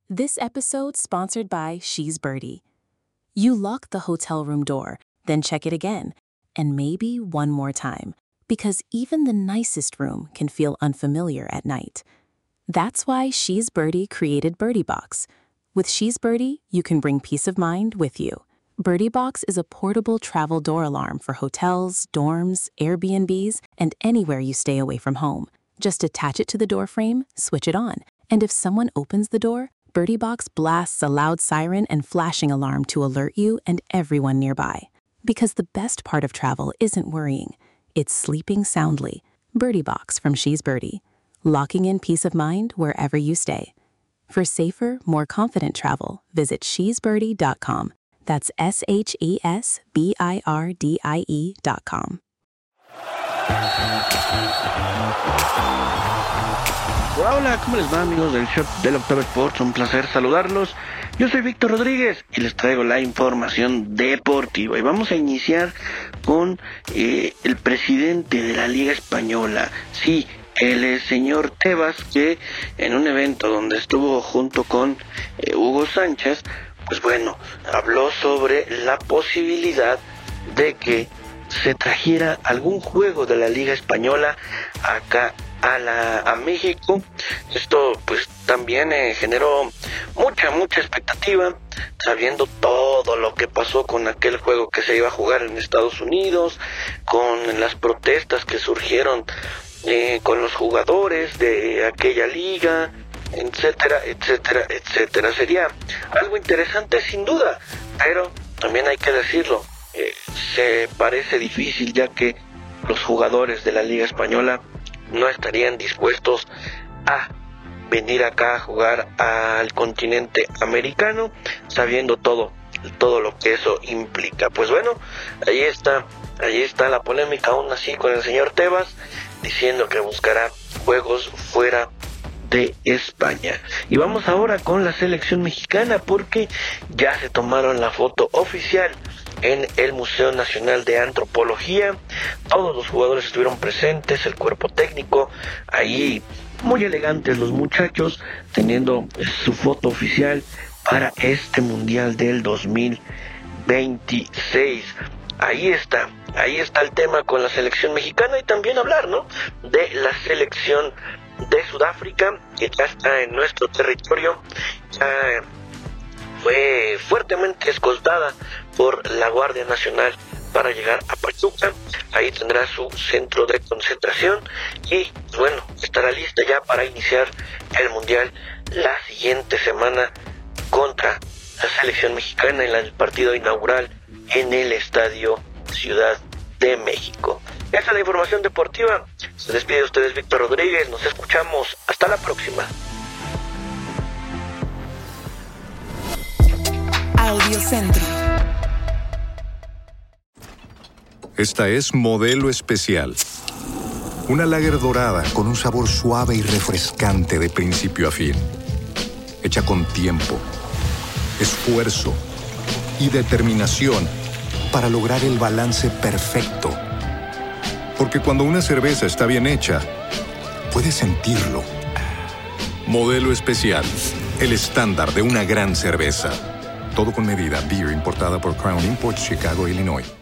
This episode sponsored by She's Birdie. You lock the hotel room door, then check it again, and maybe one more time, because even the nicest room can feel unfamiliar at night. That's why She's Birdie created Birdie Box. With She's Birdie, you can bring peace of mind with you. Birdie Box is a portable travel door alarm for hotels, dorms, Airbnbs, and anywhere you stay away from home. Just attach it to the door frame, switch it on, and if someone opens the door, Birdie Box blasts a loud siren and flashing alarm to alert you and everyone nearby. Because the best part of travel isn't worrying, it's sleeping soundly. Birdie Box from She's Birdie, locking in peace of mind wherever you stay. For safer, more confident travel, visit shesbirdie.com. That's SHESBIRDIE.com. Hola, ¿cómo les va, amigos del Shop del Octavo Sports? Un placer saludarlos. Yo soy Víctor Rodríguez y les traigo la información deportiva. Y vamos a iniciar con el presidente de la Liga Española. Sí, el señor Tebas, que en un evento donde estuvo junto con Hugo Sánchez, pues bueno, habló sobre la posibilidad de que se trajera algún juego de la Liga Española acá a México. Esto pues también generó mucha expectativa, sabiendo todo lo que pasó con aquel juego que se iba a jugar en Estados Unidos, con las protestas que surgieron con los jugadores de aquella liga, etcétera. Sería algo interesante sin duda, pero también hay que decirlo, se parece difícil, ya que los jugadores de la Liga Española no estarían dispuestos a venir acá a jugar al continente americano, sabiendo todo lo que eso implica. Pues bueno, ahí está la polémica aún así con el señor Tebas, diciendo que buscará juegos fuera de España. Y vamos ahora con la selección mexicana, porque ya se tomaron la foto oficial en el Museo Nacional de Antropología. Todos los jugadores estuvieron presentes, el cuerpo técnico, ahí muy elegantes los muchachos, teniendo su foto oficial para este Mundial del 2026. Ahí está el tema con la selección mexicana, y también hablar, ¿no?, de la selección de Sudáfrica, que ya está en nuestro territorio. Ya fue fuertemente escoltada por la Guardia Nacional para llegar a Pachuca. Ahí tendrá su centro de concentración y bueno, estará lista ya para iniciar el Mundial la siguiente semana contra la selección mexicana en el partido inaugural en el Estadio Ciudad de México. Esa es la información deportiva. Se despide de ustedes Víctor Rodríguez. Nos escuchamos. Hasta la próxima. Audiocentro. Esta es Modelo Especial. Una lager dorada con un sabor suave y refrescante de principio a fin. Hecha con tiempo, esfuerzo y determinación para lograr el balance perfecto. Porque cuando una cerveza está bien hecha, puedes sentirlo. Modelo Especial, el estándar de una gran cerveza. Todo con medida. Beer importada por Crown Imports, Chicago, Illinois.